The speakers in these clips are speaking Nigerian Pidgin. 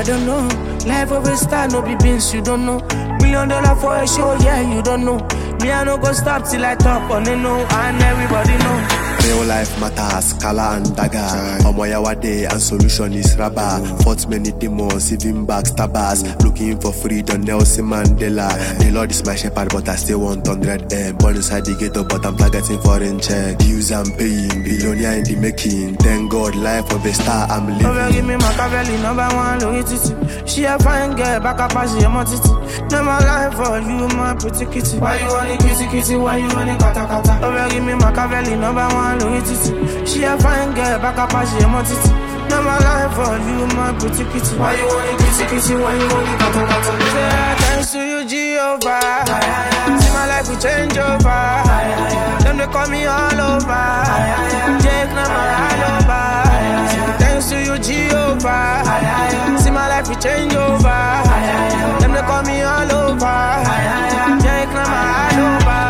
don't know. Life of a star, no be beans, you don't know. $1,000,000 for a show, yeah, you don't know. Me, I no go stop till I top on the know, and everybody know. Real life matters, Kala and Daga. Omoyawade and solution is rubber. Fought many demons, even backstabbers. Looking for freedom, Nelson Mandela. The Lord is my shepherd, but I still want 100M. Born inside the ghetto, but I'm targeting foreign check. Use and paying, billionaire in the making. Thank God, life of a star, I'm living. Over give me Machiavelli, #1, Louis Titi. She a fine girl, back up as she a titi. No my life for you, my pretty kitty. Why you want it, kitty kitty? Why you want it, kata kata? Over give me Machiavelli, #1, Louis Titi. She a fine girl, back up as she a titi. No my life for you, my pretty kitty. Why you want it, kitty kitty? Why you want it, kata kata? Say thanks to you, Jehovah. See my life will change over. Them they call me all over. Jake na my all over. Thanks to you, Jehovah. See my life will change over. Them they call me all over. Jake na my all over.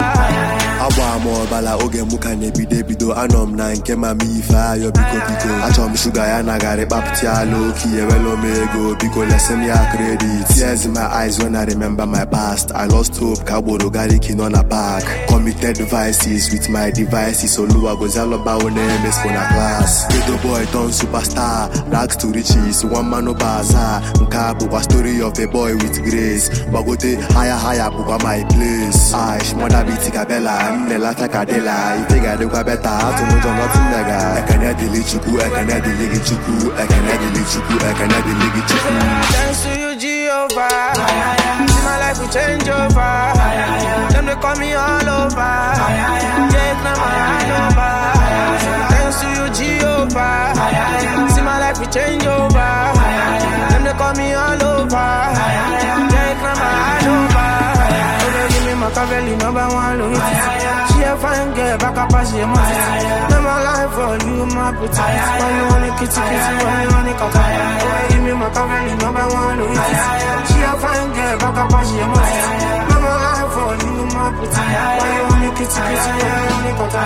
Awa mo bala oge muka nebi debido anom na nke mami ifa yo biko biko achom sugar ya nagare papti alo kiye welo mego biko lesson ya credit tears in my eyes when I remember my past. I lost hope kaboro gari kino na park committed devices with my devices oluwa gozalo ba one ms for na class ghetto boy turn superstar rags to riches one man no bazaar nka bukwa story of a boy with grace bagote higher bukwa my place aish mother bitika bella Nela takadela, itega de kwa beta, to no do nothing nega. Ekanya dili chuku, ekanya dili chuku, ekanya dili chuku, ekanya dili chuku. Thanks to you, Jehovah. See my life will change over. Them they call me all over. Jake na my all over. Thanks to you, Jehovah. See my life will change over. Them they call me all over. Jake na my all over. Give me Machiavelli, #1, Louis Titi. She a fine girl, back up as she a titi. Now my life for you, my pretty. Why you want it, kitty kitty? Why you want it, kaka? Give me Machiavelli, #1, Louis Titi. She a fine girl, back up as she a titi. Now my life for you, my pretty. Why you want it, kitty kitty? Why you want it, kaka?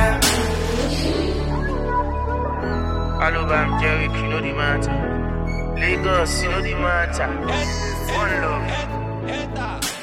Hello, I'm Jerry, you know the matter. Lagos, you know the matter. One love.